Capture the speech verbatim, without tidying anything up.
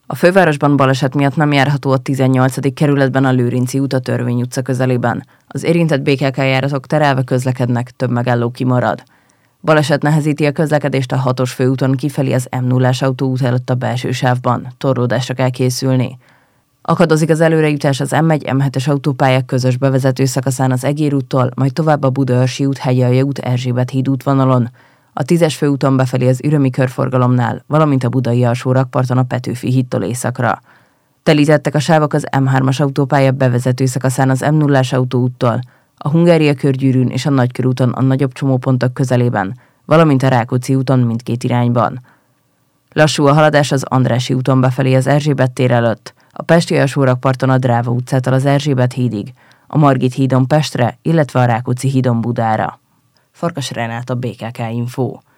A fővárosban baleset miatt nem járható a tizennyolcadik kerületben a Lőrinczi út a Törvény utca közelében. Az érintett bé ká ká járatok terelve közlekednek, több megálló kimarad. Baleset nehezíti a közlekedést a hatos főúton kifelé az em nullás autóút előtt a belső sávban. Torlódásra kell készülni. Akadozik az előrejutás az em egy em hetes autópályák közös bevezető szakaszán az Egér úttól, majd tovább a Budaörsi út, Hegyalja út, Erzsébet híd útvonalon. A tízes főúton befelé az Ürömi körforgalomnál, valamint a Budai alsó rakparton a Petőfi hídtól északra. Telítettek a sávok az em hármas autópálya bevezető szakaszán az em nullás autóúttól, a Hungária körgyűrűn és a Nagykörúton a nagyobb csomópontok közelében, valamint a Rákóczi úton mindkét irányban. Lassú a haladás az Andrássy úton befelé az Erzsébet tér előtt, a Pesti alsó rakparton a Dráva utcától az Erzsébet hídig, a Margit hídon Pestre, illetve a Rákóczi hídon Budára. Farkas Renát, a bé ká ká Info.